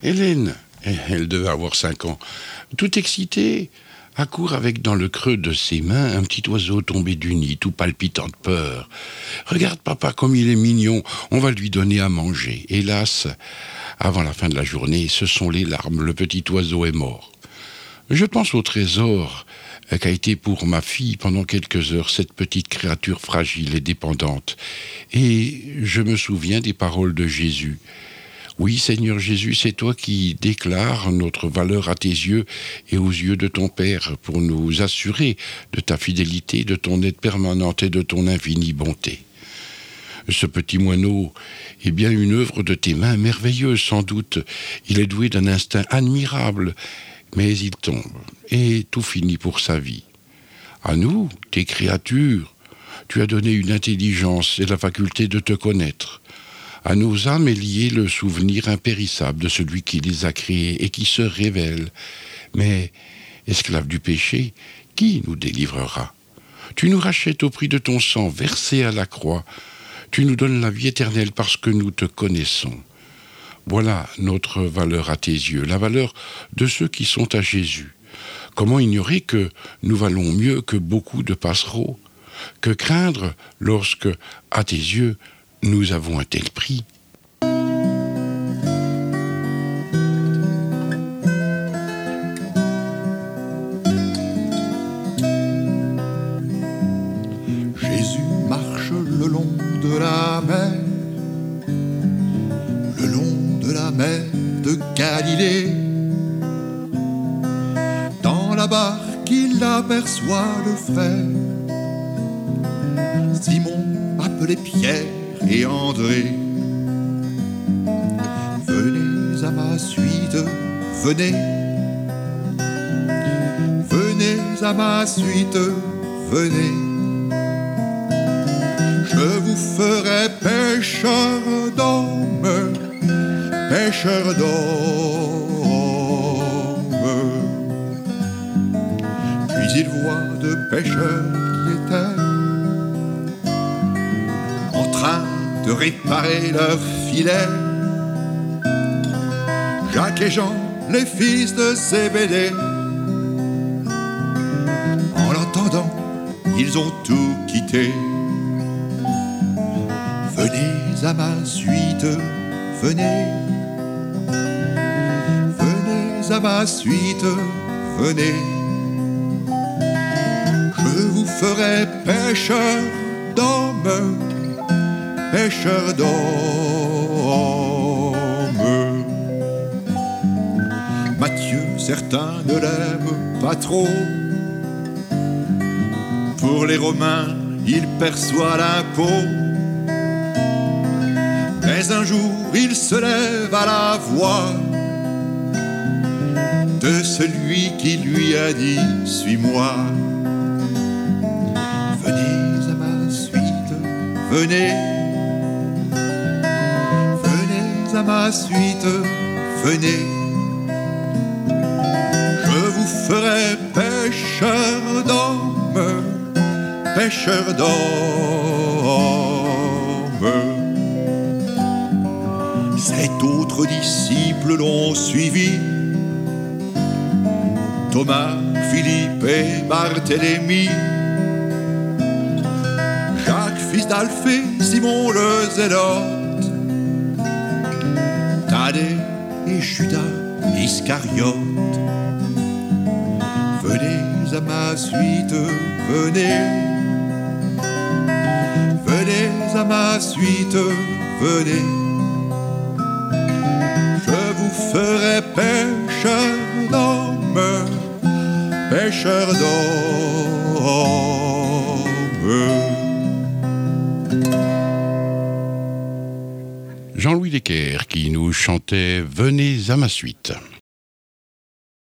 Hélène, elle devait avoir 5 ans, tout excitée, accourt avec dans le creux de ses mains un petit oiseau tombé du nid, tout palpitant de peur. « Regarde papa comme il est mignon, on va lui donner à manger. » Hélas, avant la fin de la journée, ce sont les larmes, le petit oiseau est mort. Je pense au trésor qu'a été pour ma fille pendant quelques heures cette petite créature fragile et dépendante. Et je me souviens des paroles de Jésus. Oui, Seigneur Jésus, c'est toi qui déclares notre valeur à tes yeux et aux yeux de ton Père pour nous assurer de ta fidélité, de ton aide permanente et de ton infinie bonté. Ce petit moineau est bien une œuvre de tes mains merveilleuse, sans doute. Il est doué d'un instinct admirable, mais il tombe et tout finit pour sa vie. À nous, tes créatures, tu as donné une intelligence et la faculté de te connaître. À nos âmes est lié le souvenir impérissable de celui qui les a créés et qui se révèle. Mais, esclaves du péché, qui nous délivrera ? Tu nous rachètes au prix de ton sang versé à la croix. Tu nous donnes la vie éternelle parce que nous te connaissons. Voilà notre valeur à tes yeux, la valeur de ceux qui sont à Jésus. Comment ignorer que nous valons mieux que beaucoup de passereaux ? Que craindre lorsque, à tes yeux, nous avons un tel prix ? Jésus marche le long de la mer, le long de la mer de Galilée. Dans la barque, il aperçoit le frère Simon, appelé Pierre et André. Venez à ma suite, venez. Venez à ma suite, venez. Je vous ferai pêcheurs d'hommes, pêcheurs d'hommes. Puis il voit deux pêcheurs qui étaient en train de réparer leur filet. Jacques et Jean, les fils de Zébédée. En l'entendant, ils ont tout quitté. Venez à ma suite, venez. Venez à ma suite, venez. Je vous ferai pêcheurs d'hommes, pêcheurs d'hommes. Matthieu, certains ne l'aiment pas trop. Pour les Romains, il perçoit l'impôt. Mais un jour, il se lève à la voix de celui qui lui a dit « Suis-moi ». Venez à ma suite, venez. Venez à ma suite, venez. Je vous ferai pêcheurs d'hommes, pêcheurs d'hommes. Sept autres disciples l'ont suivi, Thomas, Philippe et Barthélemy, Jacques, fils d'Alphée, Simon le Zélote, Thaddée et Judas Iscariote. Venez à ma suite, venez. Venez à ma suite, venez. Je vous ferai pêcheurs d'hommes, pêcheurs d'hommes. Jean-Louis Decker qui nous chantait « Venez à ma suite ».